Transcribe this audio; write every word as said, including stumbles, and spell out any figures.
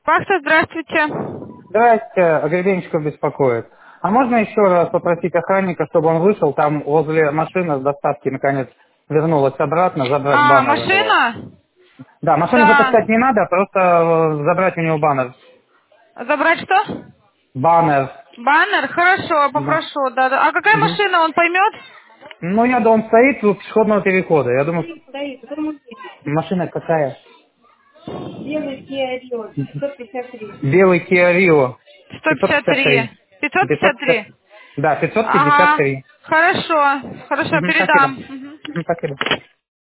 Пахта, здравствуйте. Здрасте, Гребенщиков беспокоит. А можно еще раз попросить охранника, чтобы он вышел, там возле машины с доставки наконец вернулась обратно, забрать А, баннер у него. машина? Да, машину Да. запускать не надо, просто э, забрать у него баннер. Забрать что? Баннер. Баннер? Хорошо, Да. попрошу. Да, да. А какая Мгм. машина, он поймет? Ну, я думаю, он стоит у пешеходного перехода. Я думаю, машина какая? Белый Kia Rio. сто пятьдесят три. пятьсот пятьдесят три. пятьсот пятьдесят пятьсот пятьдесят. три. Да, пятьсот пятьдесят Ага. три. Хорошо. Хорошо, Мгм, спасибо. передам. Мгм. Мгм, спасибо.